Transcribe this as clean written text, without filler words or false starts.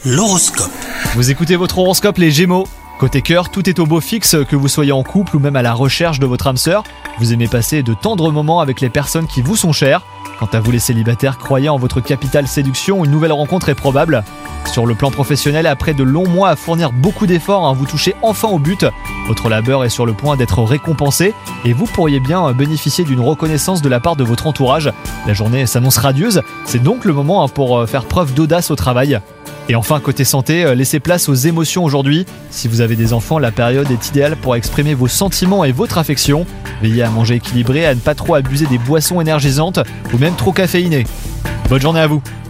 L'horoscope. Vous écoutez votre horoscope les Gémeaux. Côté cœur, tout est au beau fixe, que vous soyez en couple ou même à la recherche de votre âme sœur. Vous aimez passer de tendres moments avec les personnes qui vous sont chères. Quant à vous les célibataires, croyez en votre capitale séduction, une nouvelle rencontre est probable. Sur le plan professionnel, après de longs mois à fournir beaucoup d'efforts, vous touchez enfin au but. Votre labeur est sur le point d'être récompensé et vous pourriez bien bénéficier d'une reconnaissance de la part de votre entourage. La journée s'annonce radieuse, c'est donc le moment pour faire preuve d'audace au travail. Et enfin, côté santé, laissez place aux émotions aujourd'hui. Si vous avez des enfants, la période est idéale pour exprimer vos sentiments et votre affection. Veillez à manger équilibré, à ne pas trop abuser des boissons énergisantes ou même trop caféinées. Bonne journée à vous!